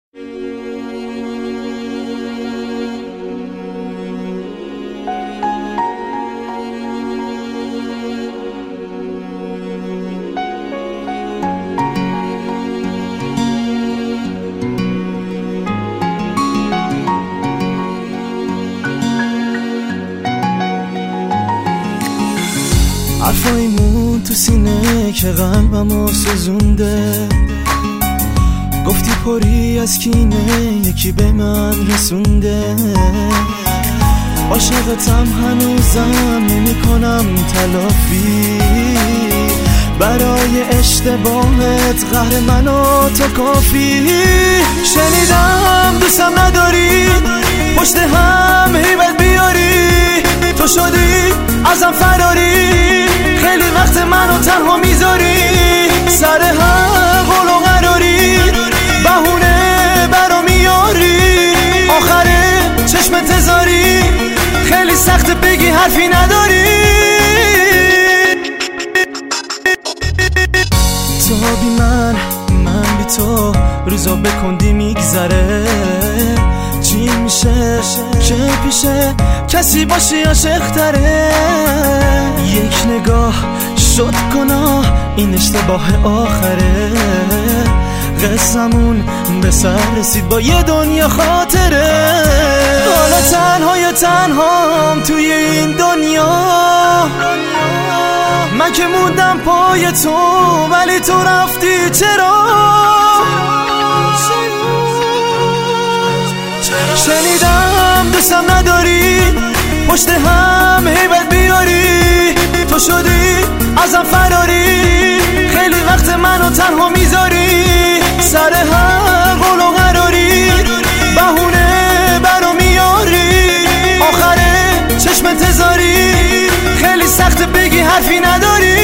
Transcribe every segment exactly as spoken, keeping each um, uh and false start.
حرفایمون تو سینه که قلبمو سوزونده، گفتی پری از کینه یکی به من رسونده. عاشقتم هنوزم نمی کنم تلافی، برای اشتباهت قهر من و تو کافی. شنیدم دوستم نداری، پشت هم هیبت بیاری، تو شدی ازم فراری، خیلی وقت منو تنها میذاری، سر هر قول و قراری بهونه برا میاری، آخره چشم تزاری، خیلی سخت بگی حرفی نداری. تو بی من، من بی تو، روزا به کندی میگذره، چی میشه که پیشه کسی باشی عاشق تره. یک نگاه شد گناه، این اشتباه آخره، قصمون به سر رسید با یه دنیا خاطره. حالا تنهای تنهام توی این دنیا، من که موندم پای تو ولی تو رفتی چرا؟ شنیدم دوستم نداری، پشت هم هیبت بیاری، تو شدی ازم فراری، خیلی وقت منو تنها میذاری، سر هر قول و قراری بهونه برا میاری، آخره چشم تزاری، خیلی سخت بگی حرفی نداری.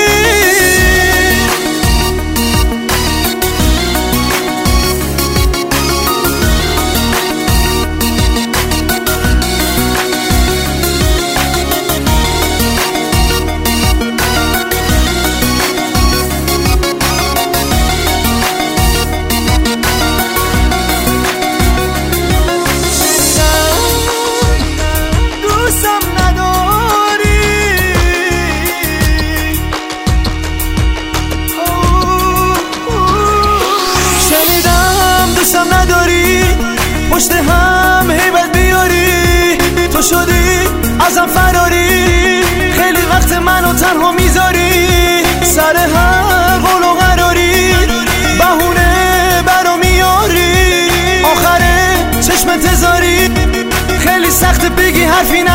پشت هم هیبت بیاری، تو شدی ازم فراری، خیلی وقت منو تنها میذاری، سر هر قول و قراری بهونه برا میاری، آخره چشم تزاری، خیلی سخت بگی حرفی